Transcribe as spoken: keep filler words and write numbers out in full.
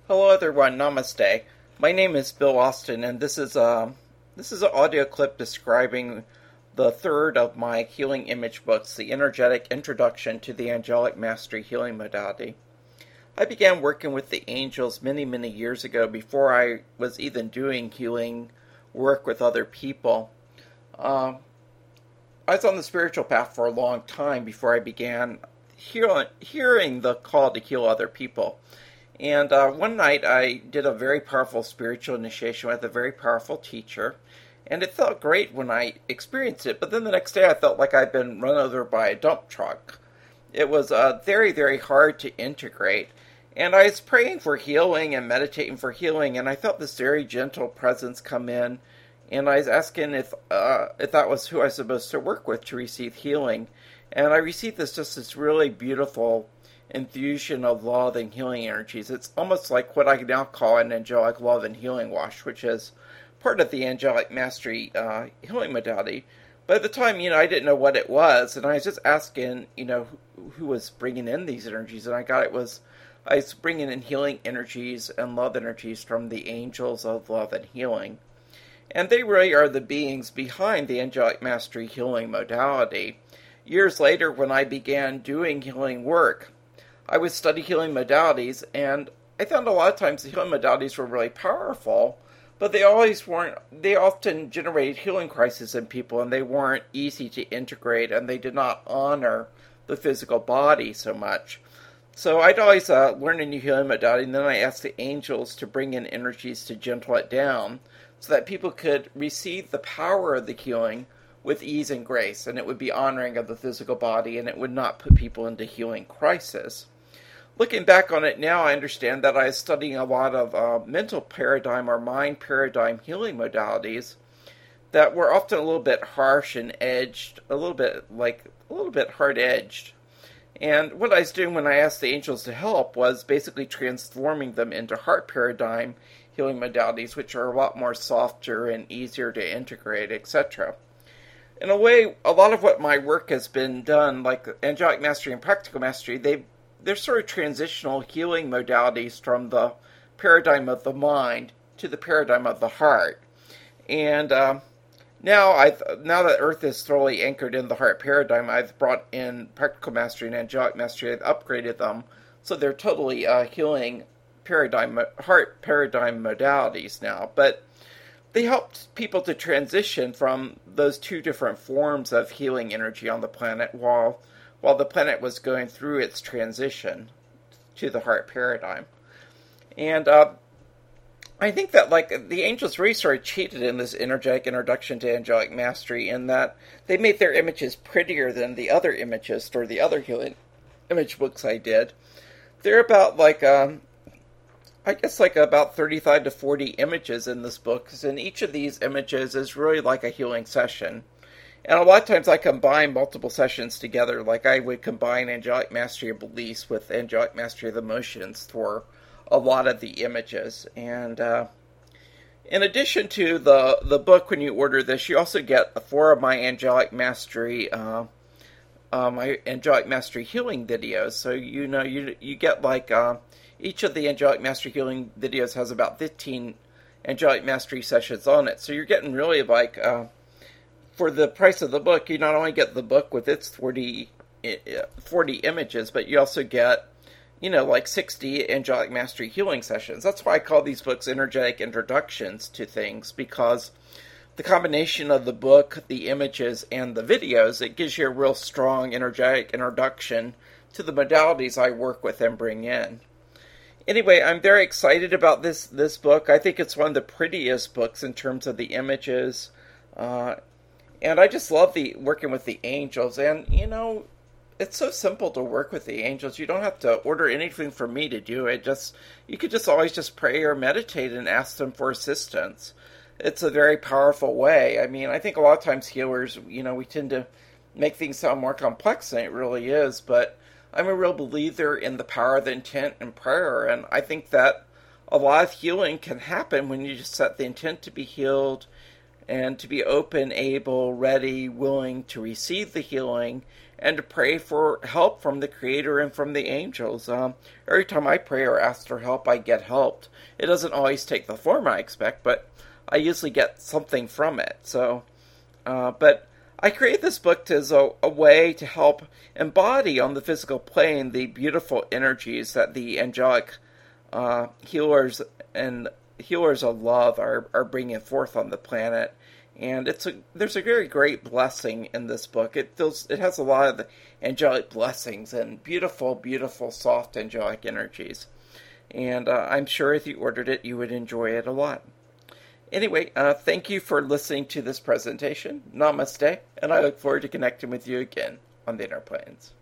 Hello, everyone. Namaste. My name is Bill Austin, and this is a this is an audio clip describing the third of my healing image books, The Energetic Introduction to the Angelic Mastery Healing Modality. I began working with the angels many, many years ago before I was even doing healing work with other people. Um, I was on the spiritual path for a long time before I began hear, hearing the call to heal other people. And uh, one night I did a very powerful spiritual initiation with a very powerful teacher, and it felt great when I experienced it, but then the next day I felt like I'd been run over by a dump truck. It was uh, very, very hard to integrate, and I was praying for healing and meditating for healing, and I felt this very gentle presence come in, and I was asking if uh, if that was who I was supposed to work with to receive healing, and I received this just this really beautiful infusion of love and healing energies. It's almost like what I now call an angelic love and healing wash, which is part of the angelic mastery uh, healing modality. But at the time, you know, I didn't know what it was, and I was just asking, you know, who, who was bringing in these energies, and I got it was, I was bringing in healing energies and love energies from the angels of love and healing. And they really are the beings behind the angelic mastery healing modality. Years later, when I began doing healing work, I would study healing modalities, and I found a lot of times the healing modalities were really powerful, but they always weren't, they often generated healing crises in people, and they weren't easy to integrate, and they did not honor the physical body so much. So I'd always uh, learn a new healing modality, and then I asked the angels to bring in energies to gentle it down, so that people could receive the power of the healing with ease and grace, and it would be honoring of the physical body, and it would not put people into healing crisis. Looking back on it now, I understand that I was studying a lot of uh, mental paradigm or mind paradigm healing modalities that were often a little bit harsh and edged, a little bit like a little bit hard-edged. And what I was doing when I asked the angels to help was basically transforming them into heart paradigm healing modalities, which are a lot more softer and easier to integrate, et cetera. In a way, a lot of what my work has been done, like angelic mastery and practical mastery, they've they're sort of transitional healing modalities from the paradigm of the mind to the paradigm of the heart. And uh, now I've now that Earth is thoroughly anchored in the heart paradigm, I've brought in practical mastery and angelic mastery. I've upgraded them so they're totally uh, healing paradigm, heart paradigm modalities now. But they helped people to transition from those two different forms of healing energy on the planet while while the planet was going through its transition to the heart paradigm. And uh, I think that, like, the angels really sort of cheated in this energetic introduction to angelic mastery in that they made their images prettier than the other images or the other healing image books I did. They're about, like, um, I guess, like, about thirty-five to forty images in this book, and each of these images is really like a healing session. And a lot of times I combine multiple sessions together, like I would combine angelic mastery of beliefs with angelic mastery of emotions for a lot of the images. And uh, in addition to the, the book, when you order this, you also get four of my angelic mastery, uh, uh, my angelic mastery healing videos. So you know you you get like uh, each of the angelic mastery healing videos has about fifteen angelic mastery sessions on it. So you're getting really like Uh, for the price of the book, you not only get the book with its forty, forty images, but you also get, you know, like sixty angelic mastery healing sessions. That's why I call these books energetic introductions to things, because the combination of the book, the images, and the videos, it gives you a real strong energetic introduction to the modalities I work with and bring in. Anyway, I'm very excited about this, this book. I think it's one of the prettiest books in terms of the images, uh, and I just love the working with the angels. And, you know, it's so simple to work with the angels. You don't have to order anything from me to do it. Just you could just always just pray or meditate and ask them for assistance. It's a very powerful way. I mean, I think a lot of times healers, you know, we tend to make things sound more complex than it really is. But I'm a real believer in the power of the intent and prayer. And I think that a lot of healing can happen when you just set the intent to be healed and to be open, able, ready, willing to receive the healing, and to pray for help from the Creator and from the angels. Um, every time I pray or ask for help, I get helped. It doesn't always take the form I expect, but I usually get something from it. So, uh, but I created this book as a, a way to help embody on the physical plane the beautiful energies that the angelic uh, healers and healers of love are, are bringing forth on the planet. And it's a there's a very great blessing in this book. It feels it has a lot of the angelic blessings and beautiful, beautiful, soft angelic energies. And uh, I'm sure if you ordered it, you would enjoy it a lot. Anyway, uh, thank you for listening to this presentation. Namaste, and I look forward to connecting with you again on the Inner Planes.